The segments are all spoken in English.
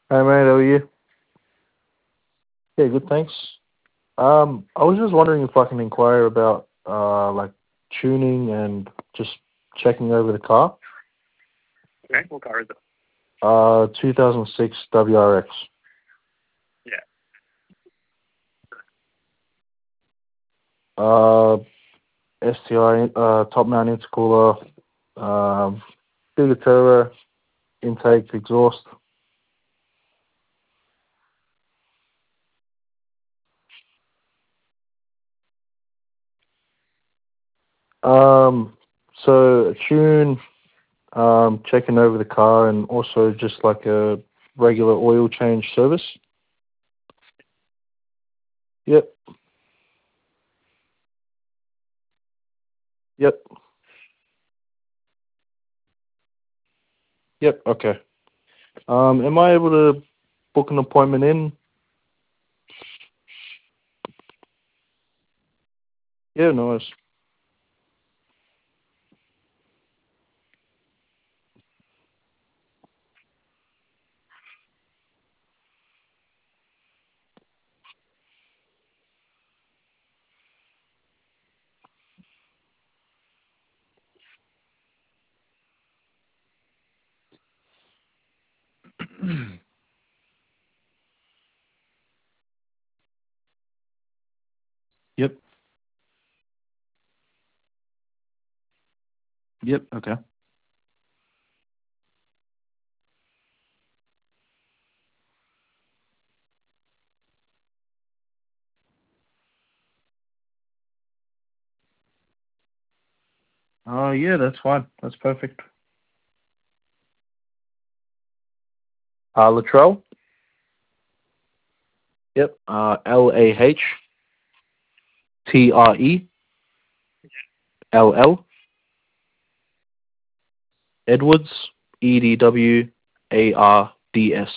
Hey mate, how are you? Yeah, good, thanks. I was just wondering if I can inquire about like tuning and just checking over the car. Okay, what car is it? 2006 WRX. Yeah. STI, top mount intercooler, bigger turbo, intake, exhaust. Um, so a tune, checking over the car, and also just like a regular oil change service. Yep, yep, yep. Okay. Am I able to book an appointment in? Yeah, no worries. Yep, yep, okay. Yeah, that's fine. That's perfect. Latrell? Yep. LAHTRELL. Edwards, EDWARDS.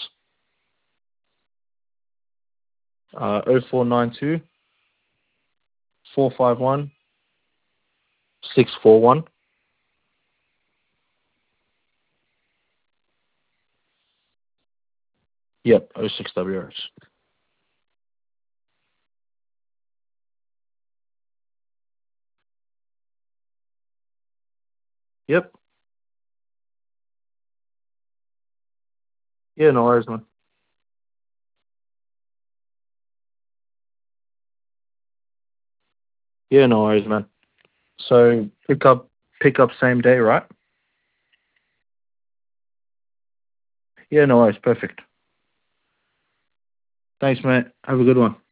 0492 451 641. Yep, 06WRS. Yep. Yeah, no worries, man. Yeah, no worries, man. So pick up same day, right? Yeah, no worries. Perfect. Thanks, mate. Have a good one.